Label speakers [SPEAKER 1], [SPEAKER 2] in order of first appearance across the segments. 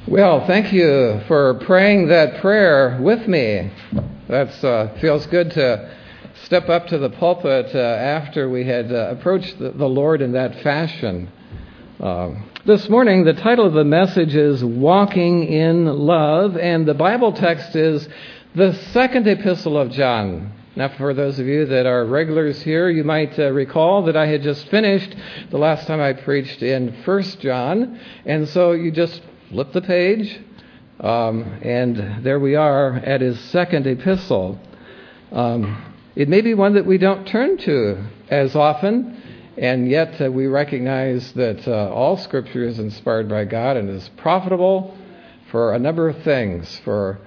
[SPEAKER 1] Well, thank you for praying that prayer with me. That feels good to step up to the pulpit after we had approached the Lord in that fashion. This morning, the title of the message is Walking in Love, and the Bible text is the second epistle of John. Now, for those of you that are regulars here, you might recall that I had just finished the last time I preached in 1 John, and so you just flip the page, and there we are at his second epistle. It may be one that we don't turn to as often, and yet we recognize that all Scripture is inspired by God and is profitable for a number of things, for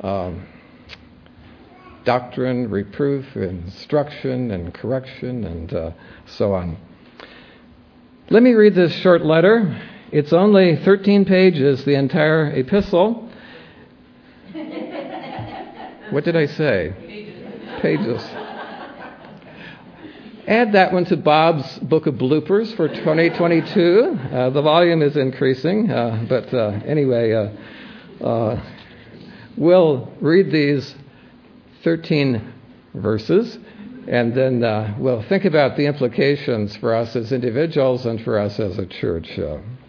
[SPEAKER 1] doctrine, reproof, instruction, and correction, and so on. Let me read this short letter. It's only 13 pages, the entire epistle. What did I say? Pages. Add that one to Bob's book of bloopers for 2022. The volume is increasing, but anyway, we'll read these 13 verses, and then we'll think about the implications for us as individuals and for us as a church.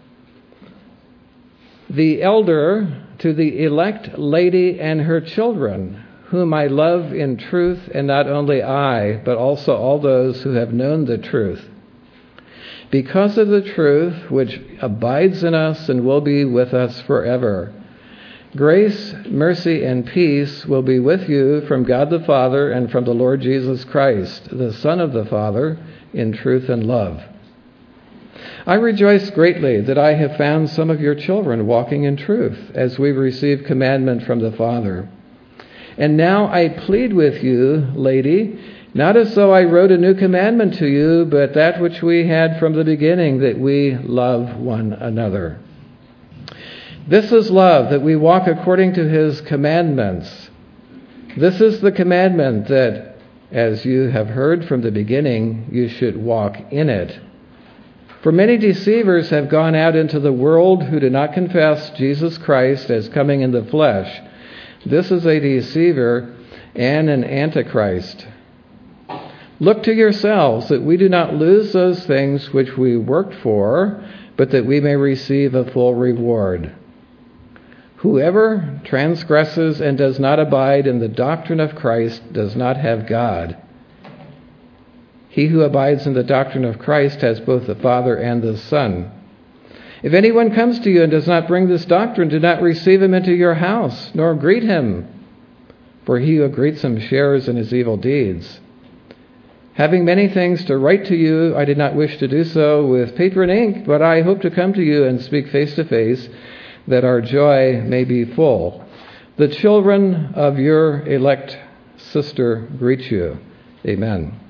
[SPEAKER 1] The elder to the elect lady and her children, whom I love in truth, and not only I, but also all those who have known the truth. Because of the truth which abides in us and will be with us forever. Grace, mercy, and peace will be with you from God the Father and from the Lord Jesus Christ, the Son of the Father, in truth and love. I rejoice greatly that I have found some of your children walking in truth, as we receive commandment from the Father. And now I plead with you, lady, not as though I wrote a new commandment to you, but that which we had from the beginning, that we love one another. This is love, that we walk according to his commandments. This is the commandment that, as you have heard from the beginning, you should walk in it. For many deceivers have gone out into the world who do not confess Jesus Christ as coming in the flesh. This is a deceiver and an antichrist. Look to yourselves that we do not lose those things which we worked for, but that we may receive a full reward. Whoever transgresses and does not abide in the doctrine of Christ does not have God. He who abides in the doctrine of Christ has both the Father and the Son. If anyone comes to you and does not bring this doctrine, do not receive him into your house, nor greet him, for he who greets him shares in his evil deeds. Having many things to write to you, I did not wish to do so with paper and ink, but I hope to come to you and speak face to face, that our joy may be full. The children of your elect sister greet you. Amen.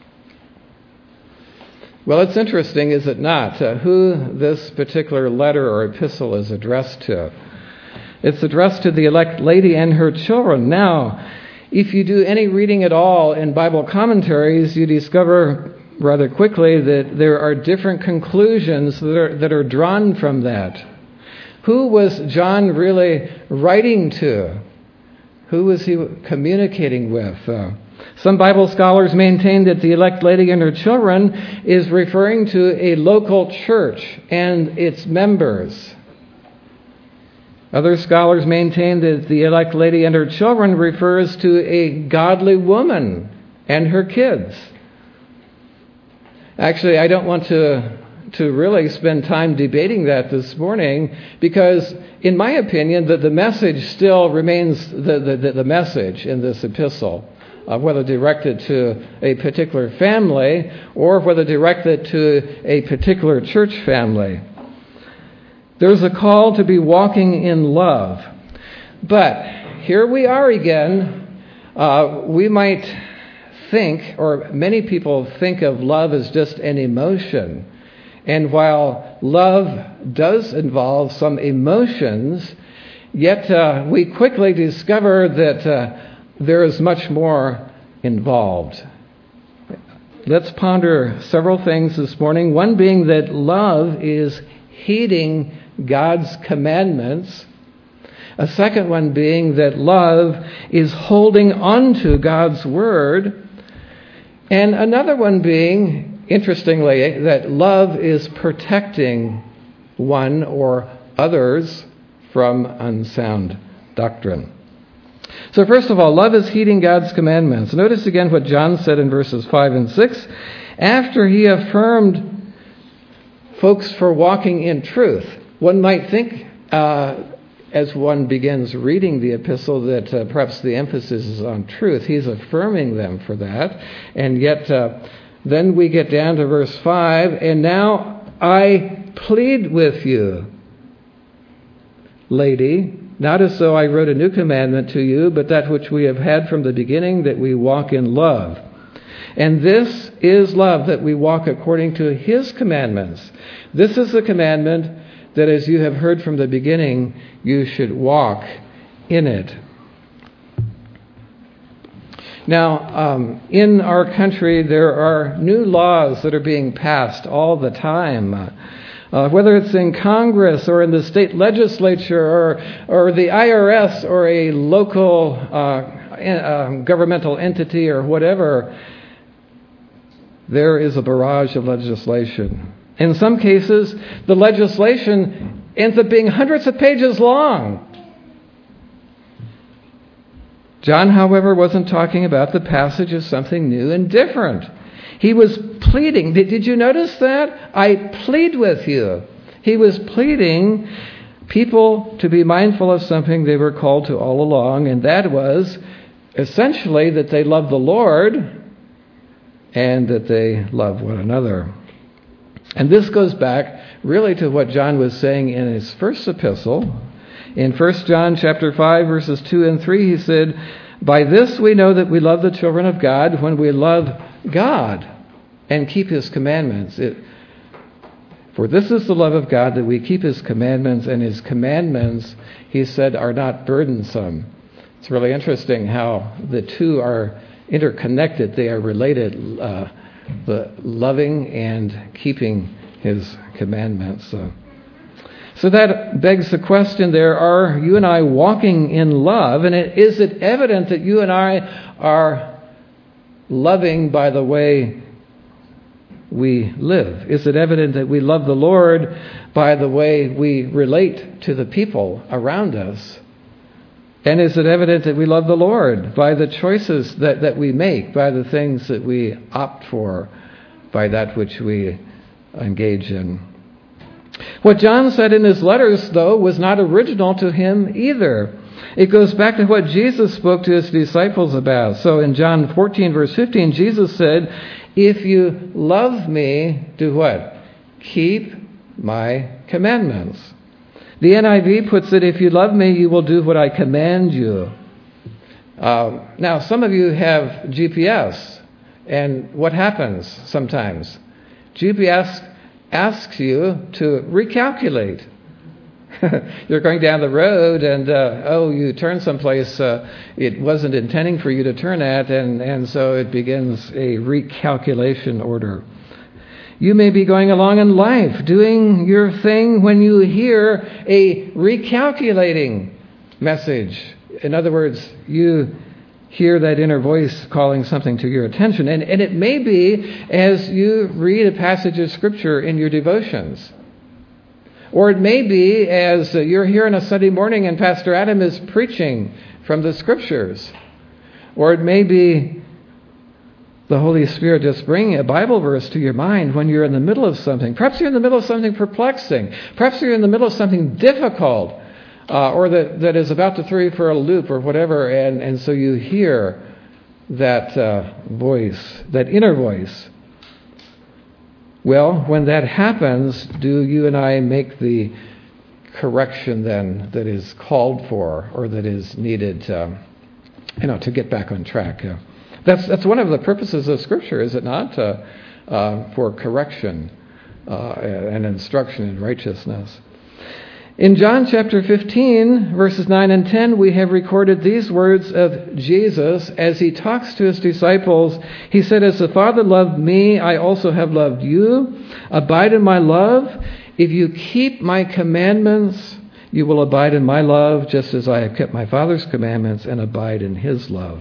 [SPEAKER 1] Well, it's interesting, is it not, who this particular letter or epistle is addressed to. It's addressed to the elect lady and her children. Now, if you do any reading at all in Bible commentaries, you discover rather quickly that there are different conclusions that are drawn from that. Who was John really writing to? Who was he communicating with? Some Bible scholars maintain that the elect lady and her children is referring to a local church and its members. Other scholars maintain that the elect lady and her children refers to a godly woman and her kids. Actually, I don't want to really spend time debating that this morning, because in my opinion, the message still remains the message in this epistle. Whether directed to a particular family or whether directed to a particular church family. There's a call to be walking in love. But here we are again. We might think, or many people think of love as just an emotion. And while love does involve some emotions, yet we quickly discover that there is much more involved. Let's ponder several things this morning. One being that love is heeding God's commandments A second one being that love is holding on to God's Word. And another one being, interestingly, that love is protecting one or others from unsound doctrine. So first of all, love is heeding God's commandments. Notice again what John said in verses 5 and 6. After he affirmed folks for walking in truth, one might think, as one begins reading the epistle, that perhaps the emphasis is on truth. He's affirming them for that. And yet, then we get down to verse 5, and now I plead with you, lady, not as though I wrote a new commandment to you, but that which we have had from the beginning, that we walk in love. And this is love, that we walk according to his commandments. This is the commandment that, as you have heard from the beginning, you should walk in it. Now, in our country, there are new laws that are being passed all the time. Whether it's in Congress or in the state legislature or the IRS or a local governmental entity or whatever, there is a barrage of legislation. In some cases, the legislation ends up being hundreds of pages long. John, however, wasn't talking about the passage as something new and different. He was pleading. Did you notice that? I plead with you. He was pleading people to be mindful of something they were called to all along, and that was essentially that they love the Lord and that they love one another. And this goes back really to what John was saying in his first epistle. In 1 John chapter 5, verses 2 and 3, he said, "By this we know that we love the children of God, when we love God and keep his commandments. For this is the love of God, that we keep his commandments, and his commandments," he said, "are not burdensome." It's really interesting how the two are interconnected. They are related, the loving and keeping his commandments. So that begs the question there, are you and I walking in love? And is it evident that you and I are loving by the way we live? Is it evident that we love the Lord by the way we relate to the people around us? And is it evident that we love the Lord by the choices that we make, by the things that we opt for, by that which we engage in? What John said in his letters, though, was not original to him either. It goes back to what Jesus spoke to his disciples about. So in John 14, verse 15, Jesus said, "If you love me, do what? Keep my commandments." The NIV puts it, "If you love me, you will do what I command you." Now, some of you have GPS, and what happens sometimes? GPS asks you to recalculate. You're going down the road and, you turn someplace it wasn't intending for you to turn at, and so it begins a recalculation order. You may be going along in life, doing your thing, when you hear a recalculating message. In other words, you hear that inner voice calling something to your attention. And it may be as you read a passage of Scripture in your devotions. Or it may be as you're here on a Sunday morning and Pastor Adam is preaching from the Scriptures. Or it may be the Holy Spirit just bringing a Bible verse to your mind when you're in the middle of something. Perhaps you're in the middle of something perplexing. Perhaps you're in the middle of something difficult. Or that is about to throw you for a loop or whatever, and so you hear that voice, that inner voice. Well, when that happens, do you and I make the correction then that is called for or that is needed to get back on track? That's one of the purposes of Scripture, is it not? For correction and instruction in righteousness. In John chapter 15, verses 9 and 10, we have recorded these words of Jesus as he talks to his disciples. He said, "As the Father loved me, I also have loved you. Abide in my love. If you keep my commandments, You will abide in my love, just as I have kept my Father's commandments and abide in his love.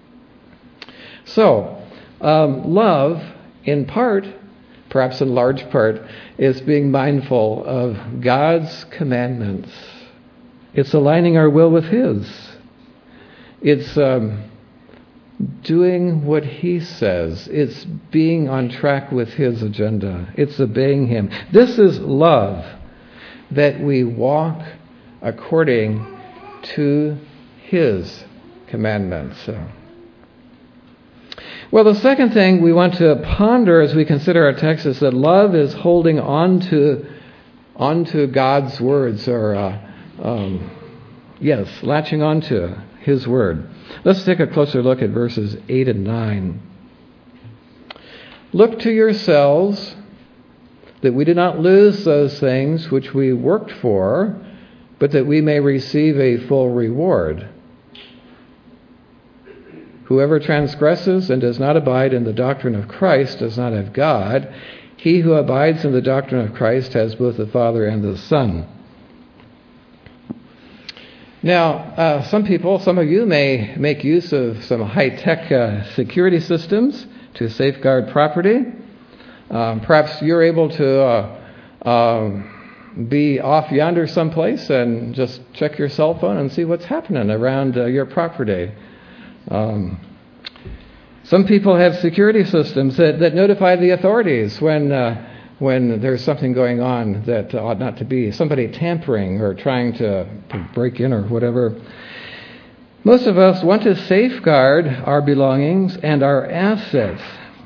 [SPEAKER 1] So, love, in part, perhaps in large part, is being mindful of God's commandments. It's aligning our will with his. It's doing what he says. It's being on track with his agenda. It's obeying him. This is love, that we walk according to his commandments. Well, the second thing we want to ponder as we consider our text is that love is holding onto God's words, or latching onto his word. Let's take a closer look at verses 8 and 9. Look to yourselves that we do not lose those things which we worked for, but that we may receive a full reward. Whoever transgresses and does not abide in the doctrine of Christ does not have God. He who abides in the doctrine of Christ has both the Father and the Son. Now, some of you may make use of some high-tech security systems to safeguard property. Perhaps you're able to be off yonder someplace and just check your cell phone and see what's happening around your property. Some people have security systems that notify the authorities when there's something going on that ought not to be, somebody tampering or trying to break in or whatever. Most of us want to safeguard our belongings and our assets.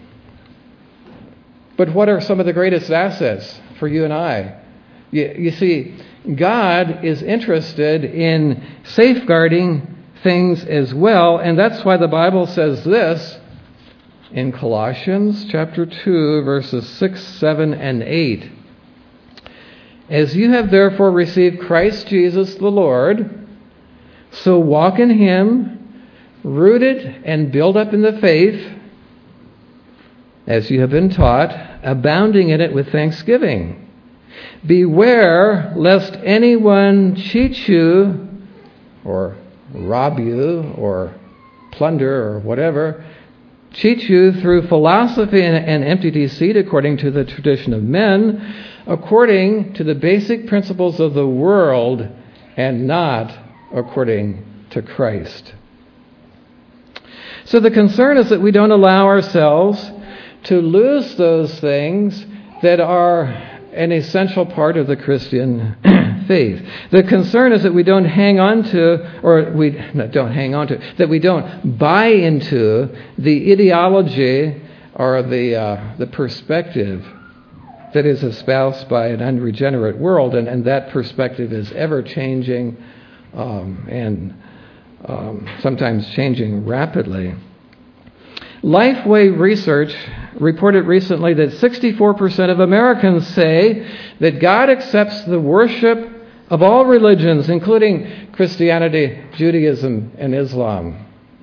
[SPEAKER 1] But what are some of the greatest assets for you and I? You see, God is interested in safeguarding things as well, and that's why the Bible says this in Colossians chapter 2, verses 6, 7, and 8. As you have therefore received Christ Jesus the Lord, so walk in him, rooted and built up in the faith, as you have been taught, abounding in it with thanksgiving. Beware lest anyone cheat you, or rob you, or plunder, or whatever, cheat you through philosophy and empty deceit according to the tradition of men, according to the basic principles of the world, and not according to Christ. So the concern is that we don't allow ourselves to lose those things that are an essential part of the Christian faith. The concern is that we don't that we don't buy into the ideology or the perspective that is espoused by an unregenerate world, and that perspective is ever changing and sometimes changing rapidly. Lifeway Research reported recently that 64% of Americans say that God accepts the worship of all religions, including Christianity, Judaism, and Islam.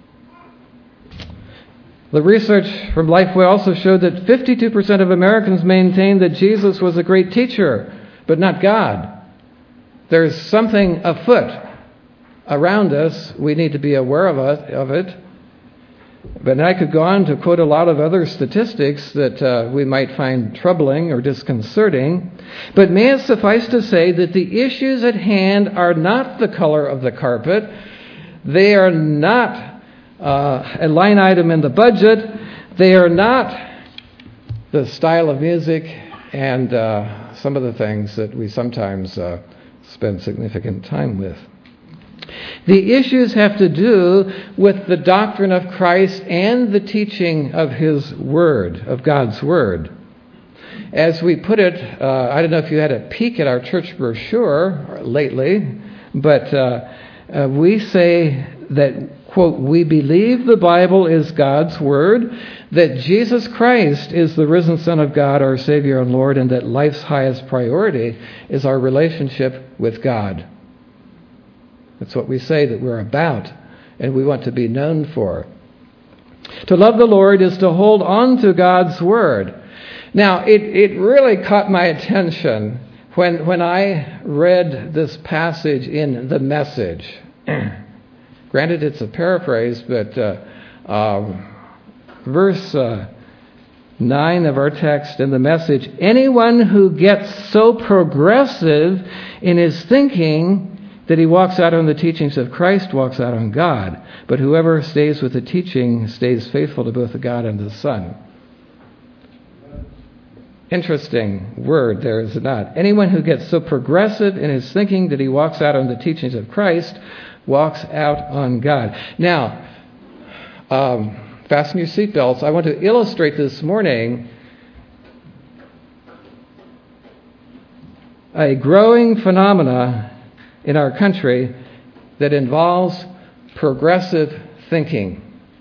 [SPEAKER 1] The research from Lifeway also showed that 52% of Americans maintain that Jesus was a great teacher, but not God. There's something afoot around us. We need to be aware of it. But I could go on to quote a lot of other statistics that we might find troubling or disconcerting. But may it suffice to say that the issues at hand are not the color of the carpet. They are not a line item in the budget. They are not the style of music and some of the things that we sometimes spend significant time with. The issues have to do with the doctrine of Christ and the teaching of his word, of God's word. As we put it, I don't know if you had a peek at our church brochure lately, but we say that, quote, we believe the Bible is God's word, that Jesus Christ is the risen Son of God, our Savior and Lord, and that life's highest priority is our relationship with God. That's what we say that we're about, and we want to be known for. To love the Lord is to hold on to God's word. Now, it really caught my attention When I read this passage in the Message, granted it's a paraphrase, but verse 9 of our text in the Message, anyone who gets so progressive in his thinking that he walks out on the teachings of Christ walks out on God. But whoever stays with the teaching stays faithful to both the God and the Son. Interesting word there, is it not? Anyone who gets so progressive in his thinking that he walks out on the teachings of Christ walks out on God. Now, fasten your seatbelts. I want to illustrate this morning a growing phenomena in our country that involves progressive thinking.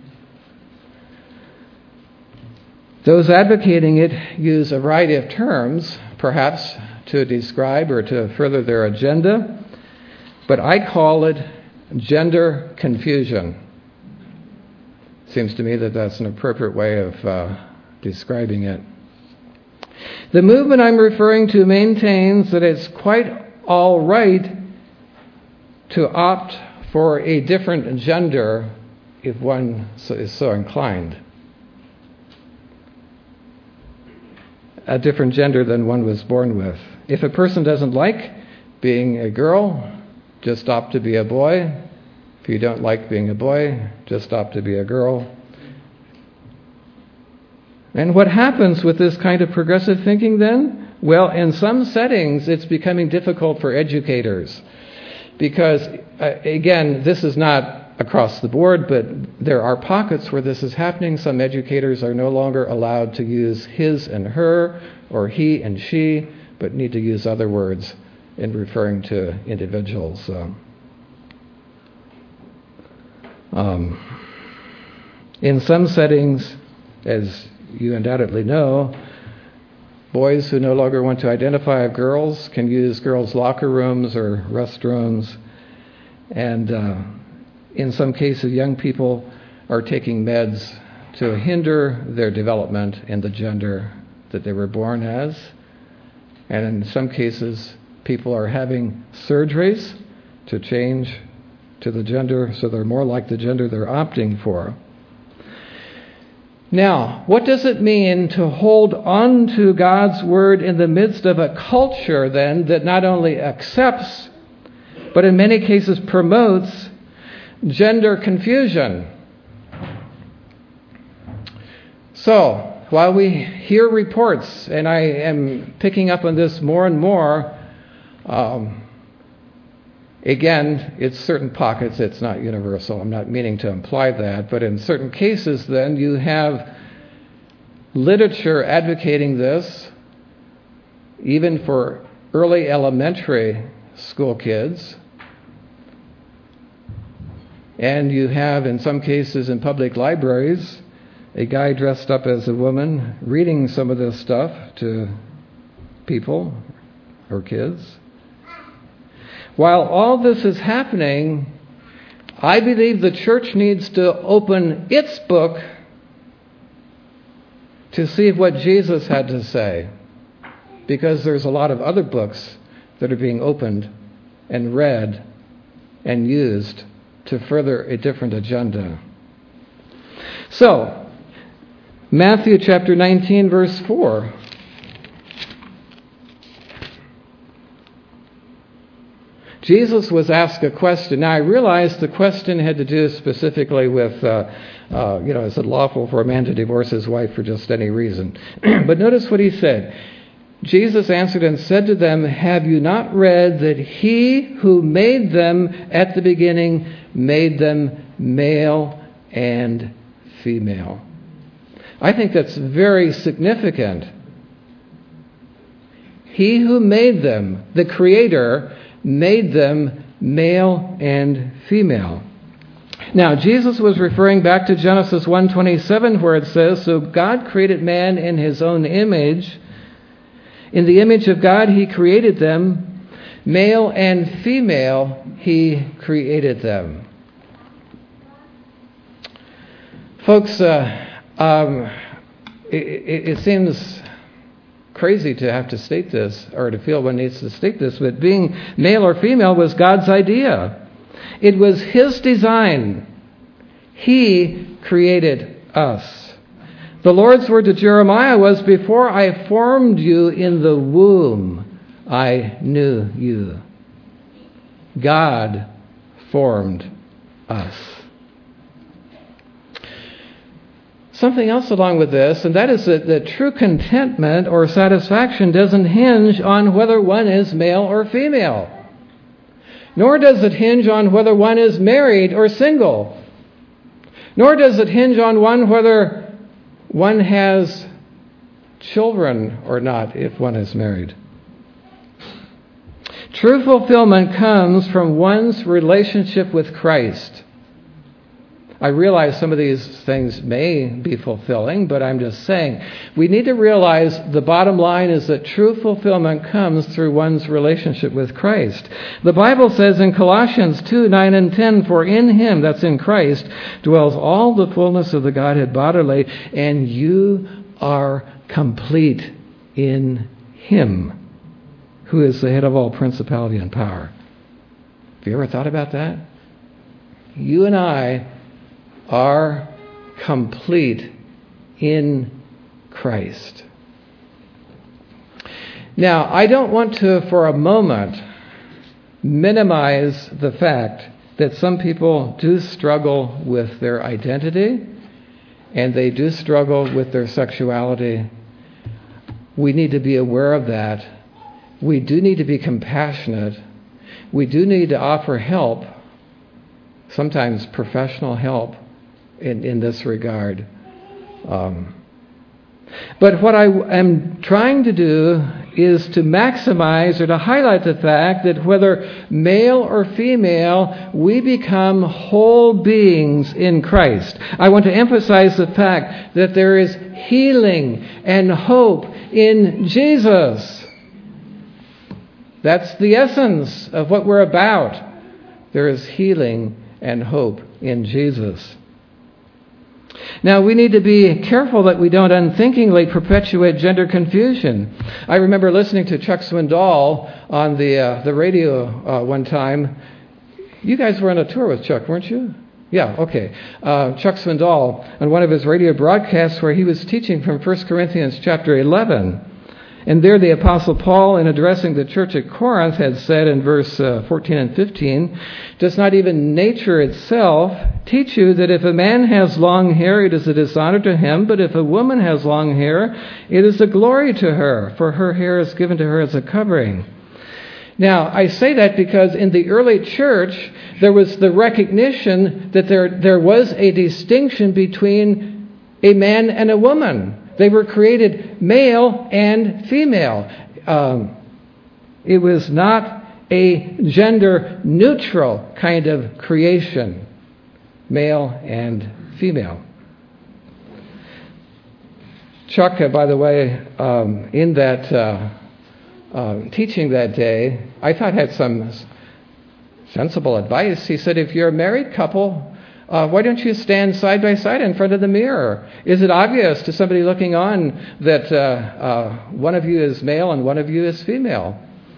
[SPEAKER 1] Those advocating it use a variety of terms, perhaps to describe or to further their agenda, but I call it gender confusion. Seems to me that that's an appropriate way of describing it. The movement I'm referring to maintains that it's quite all right to opt for a different gender if one is so inclined. A different gender than one was born with. If a person doesn't like being a girl, just opt to be a boy. If you don't like being a boy, just opt to be a girl. And what happens with this kind of progressive thinking then? Well, in some settings, it's becoming difficult for educators. Because, again, this is not across the board, but there are pockets where this is happening. Some educators are no longer allowed to use his and her, or he and she, but need to use other words in referring to individuals. In some settings, as you undoubtedly know, boys who no longer want to identify as girls can use girls' locker rooms or restrooms. And in some cases, young people are taking meds to hinder their development in the gender that they were born as. And in some cases, people are having surgeries to change to the gender so they're more like the gender they're opting for. Now, what does it mean to hold on to God's Word in the midst of a culture, then, that not only accepts, but in many cases promotes gender confusion? So, while we hear reports, and I am picking up on this more and more, again, it's certain pockets, it's not universal. I'm not meaning to imply that, but in certain cases, then, you have literature advocating this, even for early elementary school kids. And you have, in some cases, in public libraries, a guy dressed up as a woman reading some of this stuff to people or kids. While all this is happening, I believe the church needs to open its book to see what Jesus had to say, because there's a lot of other books that are being opened and read and used to further a different agenda. So, Matthew chapter 19, verse 4. Jesus was asked a question. Now, I realize the question had to do specifically with, is it lawful for a man to divorce his wife for just any reason? But notice what he said. Jesus answered and said to them, "Have you not read that he who made them at the beginning made them male and female?" I think that's very significant. He who made them, the Creator, made them male and female. Now, Jesus was referring back to Genesis 1:27, where it says, "So God created man in his own image. In the image of God he created them. Male and female he created them." Folks, it seems crazy to have to state this, or to feel one needs to state this, but being male or female was God's idea. It was His design. He created us. The Lord's word to Jeremiah was, "Before I formed you in the womb, I knew you." God formed us. Something else along with this, and that is that true contentment or satisfaction doesn't hinge on whether one is male or female. Nor does it hinge on whether one is married or single. Nor does it hinge on whether one has children or not if one is married. True fulfillment comes from one's relationship with Christ. I realize some of these things may be fulfilling, but I'm just saying we need to realize the bottom line is that true fulfillment comes through one's relationship with Christ. The Bible says in Colossians 2:9 and 10, "For in Him," that's in Christ, "dwells all the fullness of the Godhead bodily, and you are complete in Him, who is the head of all principality and power." Have you ever thought about that? You and I are complete in Christ. Now, I don't want to, for a moment, minimize the fact that some people do struggle with their identity and they do struggle with their sexuality. We need to be aware of that. We do need to be compassionate. We do need to offer help, sometimes professional help, in this regard. But what I am trying to do is to maximize or to highlight the fact that whether male or female, we become whole beings in Christ. I want to emphasize the fact that there is healing and hope in Jesus. That's the essence of what we're about. There is healing and hope in Jesus. Now, we need to be careful that we don't unthinkingly perpetuate gender confusion. I remember listening to Chuck Swindoll on the radio one time. You guys were on a tour with Chuck, weren't you? Yeah, okay. Chuck Swindoll on one of his radio broadcasts where he was teaching from 1 Corinthians chapter 11. And there the Apostle Paul, in addressing the church at Corinth, had said in verse 14 and 15, "Does not even nature itself teach you that if a man has long hair, it is a dishonor to him, but if a woman has long hair, it is a glory to her, for her hair is given to her as a covering." Now, I say that because in the early church, there was the recognition that there was a distinction between a man and a woman. They were created male and female. It was not a gender-neutral kind of creation, male and female. Chuck, by the way, in that teaching that day, I thought had some sensible advice. He said, if you're a married couple, why don't you stand side by side in front of the mirror? Is it obvious to somebody looking on that one of you is male and one of you is female?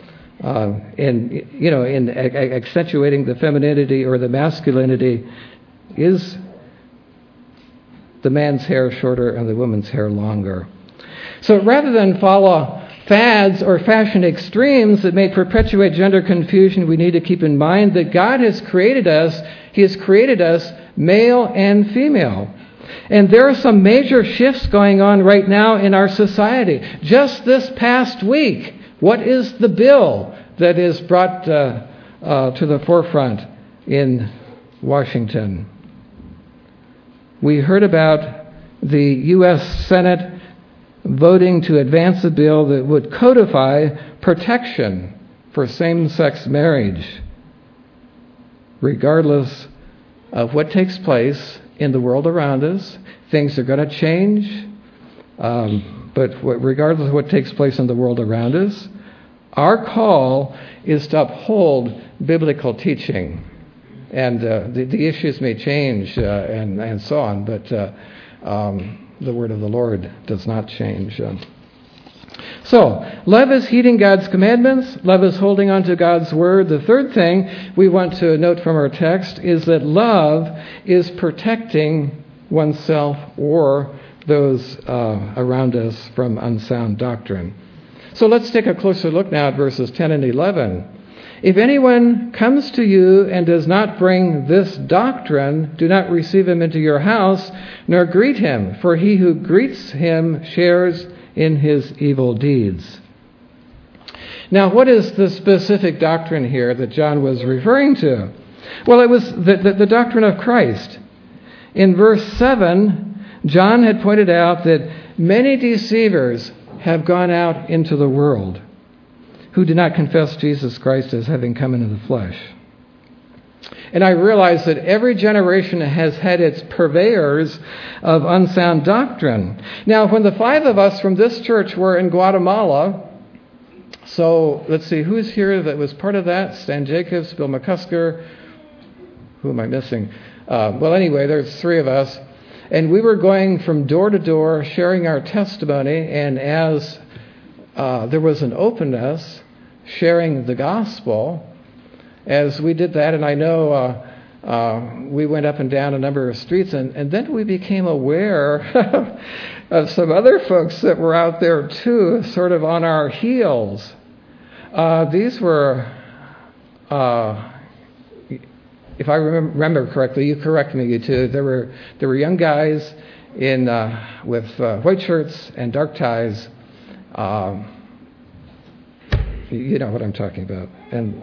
[SPEAKER 1] In accentuating the femininity or the masculinity, is the man's hair shorter and the woman's hair longer? So rather than follow fads or fashion extremes that may perpetuate gender confusion, we need to keep in mind that God has created us. He has created us male and female. And there are some major shifts going on right now in our society. Just this past week, what is the bill that is brought to the forefront in Washington? We heard about the U.S. Senate voting to advance a bill that would codify protection for same-sex marriage, regardless of what takes place in the world around us. Things are going to change, but regardless of what takes place in the world around us, our call is to uphold biblical teaching. And the issues may change and so on, but the word of the Lord does not change. So, love is heeding God's commandments. Love is holding on to God's word. The third thing we want to note from our text is that love is protecting oneself or those around us from unsound doctrine. So let's take a closer look now at verses 10 and 11. If anyone comes to you and does not bring this doctrine, do not receive him into your house, nor greet him, for he who greets him shares in his evil deeds. Now, what is the specific doctrine here that John was referring to? Well, it was the doctrine of Christ. In verse 7, John had pointed out that many deceivers have gone out into the world who do not confess Jesus Christ as having come into the flesh. And I realize that every generation has had its purveyors of unsound doctrine. Now, when the five of us from this church were in Guatemala, so let's see, who's here that was part of that? Stan Jacobs, Bill McCusker. Who am I missing? Well, anyway, there's three of us. And we were going from door to door, sharing our testimony, and as there was an openness, sharing the gospel, as we did that, and I know we went up and down a number of streets, and then we became aware of some other folks that were out there too, sort of on our heels. These were, if I remember correctly, you correct me, you two. There were young guys in with white shirts and dark ties. You know what I'm talking about. And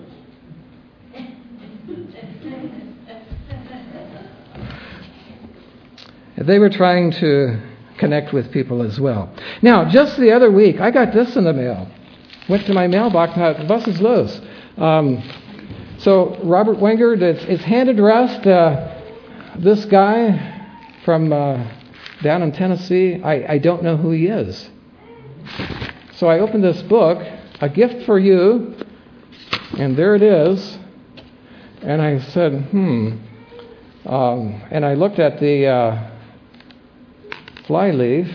[SPEAKER 1] they were trying to connect with people as well. Now, just the other week, I got this in the mail. Went to my mailbox, now the bus is loose. So Robert Wenger, it's hand addressed. This guy from down in Tennessee, I don't know who he is. So I opened this book, A Gift for You, and there it is. And I said, and I looked at the flyleaf.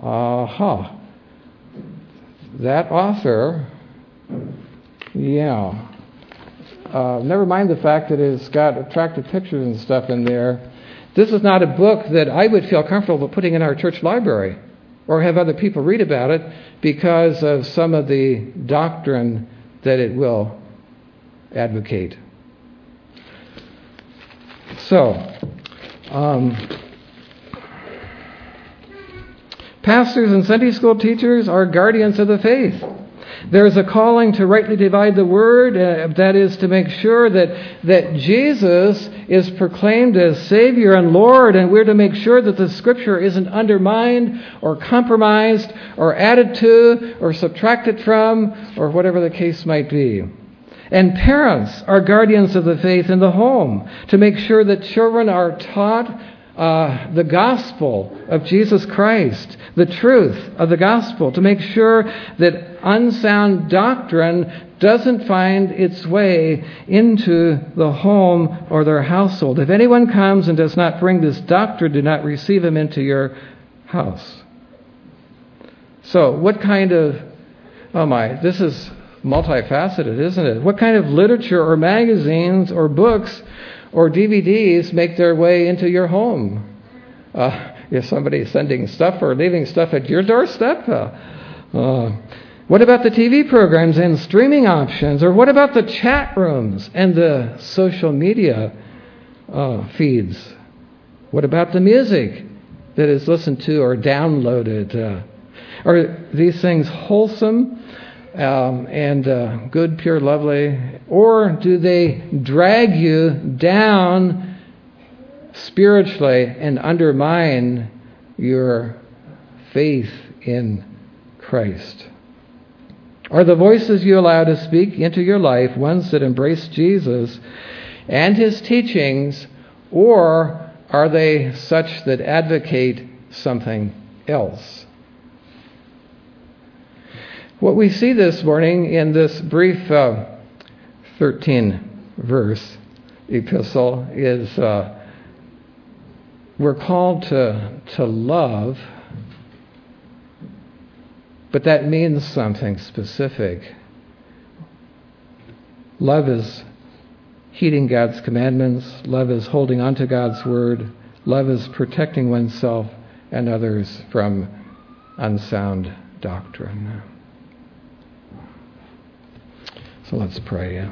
[SPEAKER 1] That author, yeah. Never mind the fact that it's got attractive pictures and stuff in there. This is not a book that I would feel comfortable putting in our church library or have other people read about it because of some of the doctrine that it will advocate. So, pastors and Sunday school teachers are guardians of the faith. There's a calling to rightly divide the word, that is to make sure that Jesus is proclaimed as Savior and Lord, and we're to make sure that the Scripture isn't undermined or compromised or added to or subtracted from or whatever the case might be. And parents are guardians of the faith in the home to make sure that children are taught the gospel of Jesus Christ, the truth of the gospel, to make sure that unsound doctrine doesn't find its way into the home or their household. If anyone comes and does not bring this doctrine, do not receive him into your house. So what kind of, this is multifaceted, isn't it? What kind of literature or magazines or books or DVDs make their way into your home? Is somebody sending stuff or leaving stuff at your doorstep? What about the TV programs and streaming options? Or what about the chat rooms and the social media feeds? What about the music that is listened to or downloaded? Are these things wholesome and good, pure, lovely? Or do they drag you down spiritually and undermine your faith in Christ? Are the voices you allow to speak into your life ones that embrace Jesus and his teachings, or are they such that advocate something else? What we see this morning in this brief 13-verse epistle is we're called to love But that means something specific. Love is heeding God's commandments. Love is holding on to God's word. Love is protecting oneself and others from unsound doctrine. So let's pray.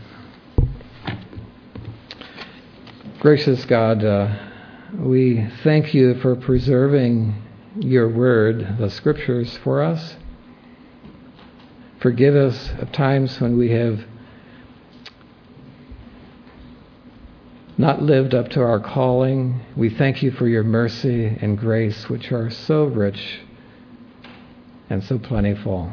[SPEAKER 1] Gracious God, we thank you for preserving your word, the scriptures, for us. Forgive us of times when we have not lived up to our calling. We thank you for your mercy and grace, which are so rich and so plentiful.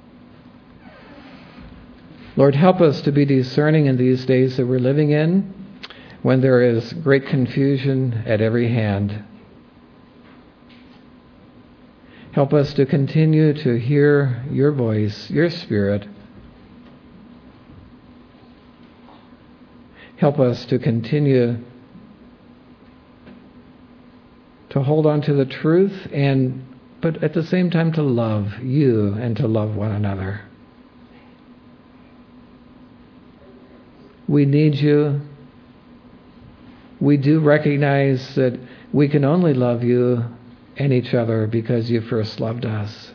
[SPEAKER 1] Lord, help us to be discerning in these days that we're living in, when there is great confusion at every hand. Help us to continue to hear your voice, your Spirit. Help us to continue to hold on to the truth, but at the same time to love you and to love one another. We need you. We do recognize that we can only love you and each other because you first loved us.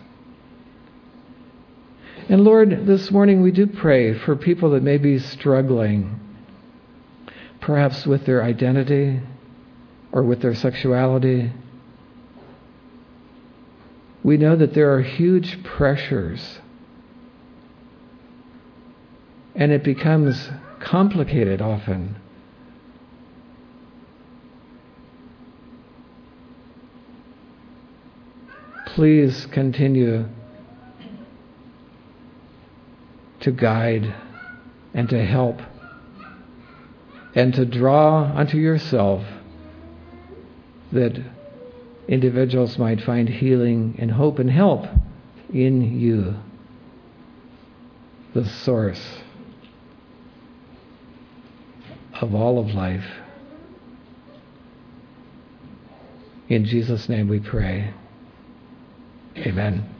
[SPEAKER 1] And Lord, this morning we do pray for people that may be struggling, perhaps with their identity or with their sexuality. We know that there are huge pressures, and it becomes complicated often. Please continue to guide and to help and to draw unto yourself, that individuals might find healing and hope and help in you, the source of all of life. In Jesus' name we pray. Amen.